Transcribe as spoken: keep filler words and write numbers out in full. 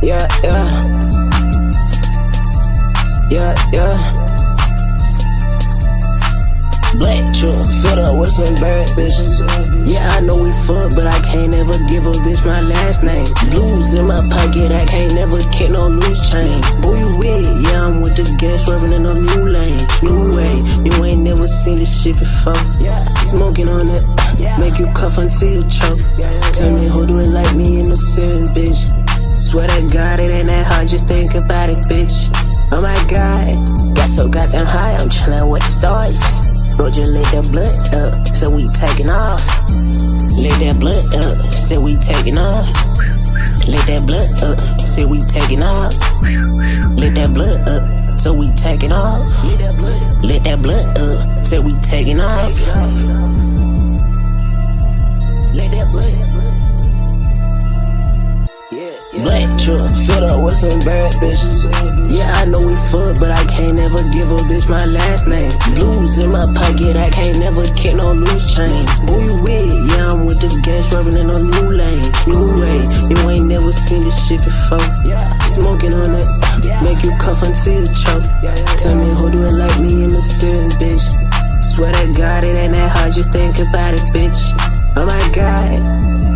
Yeah, yeah. Yeah, yeah. Black truck, filled up with some bad bitches. Yeah, I know we fuck, but I can't ever give a bitch my last name. Blues in my pocket, I can't never get no loose chain. Who you with? Yeah, I'm with the gas, swerving in a new lane. New way, you ain't never seen this shit before. Smoking on it, make you cough until you choke. Tell me who do it like me in the city, bitch. Swear to God, it ain't that hard, just think about it, bitch. Oh my God, got so goddamn high, I'm chillin' with the stars. Bro, just lit that blunt up, so we taking off. Lit that blunt up, so we taking off. Lit that blunt up, so we taking off. Lit that blunt up, so we taking off. Lit that blunt up, so we taking off. Lit that blunt. Black truck, filled up with some bad bitches. Yeah, I know we fuck, but I can't never give a bitch my last name. Blues in my pocket, I can't never get no loose chain. Who you with? Yeah, I'm with the gas, swerving in a new lane. New way, you ain't never seen this shit before. Smoking on it, make you cough until you choke. Tell me who do it like me in the city, bitch. Swear to God, it ain't that hard, just think about it, bitch. Oh my God.